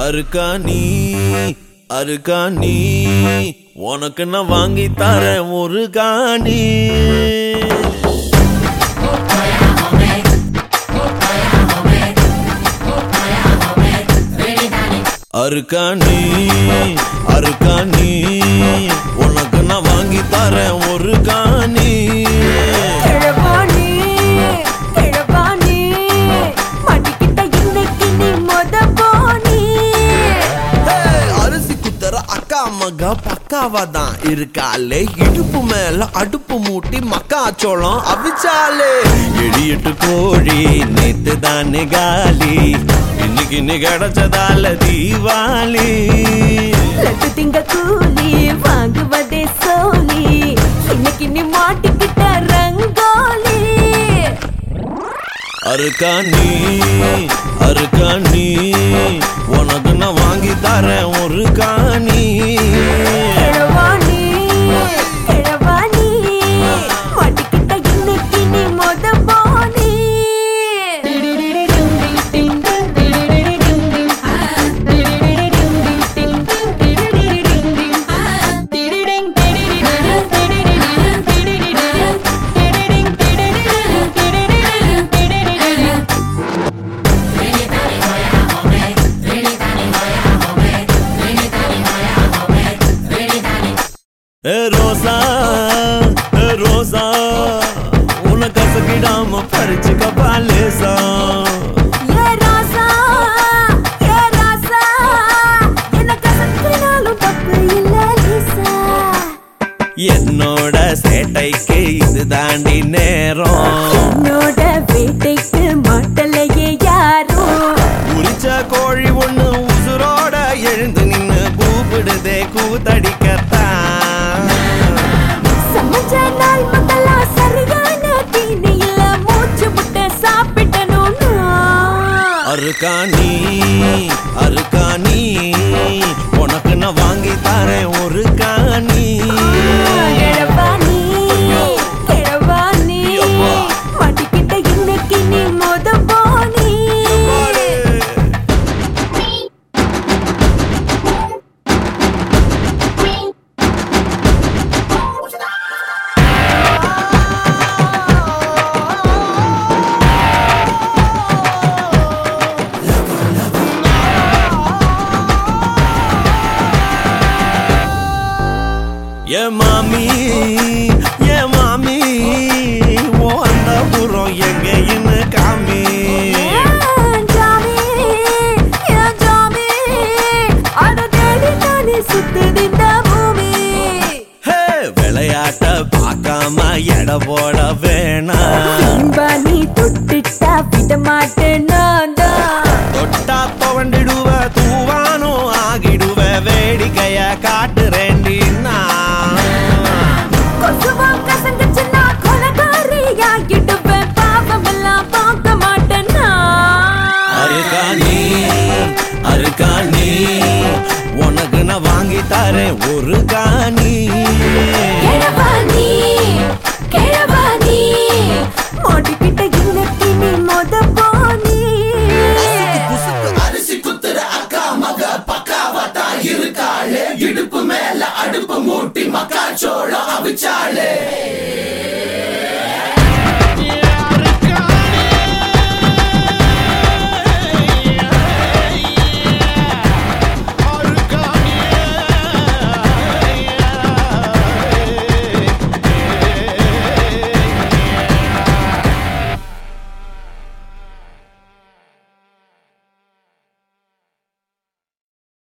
அருக்காணி அருக்காணி உனக்கு நான் வாங்கி தரேன் ஒரு காணி. அருக்காணி அருக்காணி உனக்கு நான் வாங்கி தரேன் ஒரு காணி. மகா பக்காவாதான் இருக்காளே, இடுப்பு மேல அடுப்பு மூட்டி மக்காச்சோளம் அவிச்சாலே. 7-8 கோழி நேத்து தானே காலி, இன்னைக்கு நீ கிடைச்சதால தீபாவளி. லட்டு திங்க கூலி வாங்குவதே சோலி, இன்னைக்கு நீ மாட்டிக்கிட்ட ரங்கோலி. அருக்காணி அருக்காணி உனக்கு நான் வாங்கி தரேன் ஒரு காணி. மாட்டிக்கிட்ட இன்னைக்கு நீ மொத போனி. ரோசா ரோசா உன கசக்கிடாம பறிச்சுக்க பாலேசா. என்னோட சேட்டைக்கு இது தாண்டி நேரம், என்னோட வேட்டைக்கு மாட்டலையே யாரும். உரிச்ச கோழி ஒண்ணு உசுரோட எழுந்து நின்னு கூப்பிடுதே கூத்தடிக்கத்தான். சமைச்ச நாள் முதலா சரியான தீனி இல்ல, மூச்சு முட்டை சாப்பிட்டனும். அருக்காணி அருக்காணி உனக்கு நான் வாங்கி தரேன் ஒரு காணி. மாட்டிக்கிட்ட இன்னைக்கு நீ மொத போனி. ஏ மாமி ஏ மாமி ஓ அந்த புறம் எங்கன்னு காமி. விளையாட்ட பார்க்காம எட போட வேணாம், நீ தொட்டுட்டா விட மாட்டேன். தொட்டா துவண்டிடுவ தூவானோ ஆகிடுவ, வேடிக்கைய காட்டுறேண்டி நான். அருக்காணி அருக்காணி உனக்கு நான் வாங்கி தரேன் ஒரு காணி. மாட்டிக்கிட்ட இன்னைக்கு நீ மொத போனி. அரிசி குத்துற அக்கா மக பக்காவா இருக்காளே, இடுப்பு மேல அடுப்பு மூட்டி மக்காச்சோளம் அவிச்சாளே.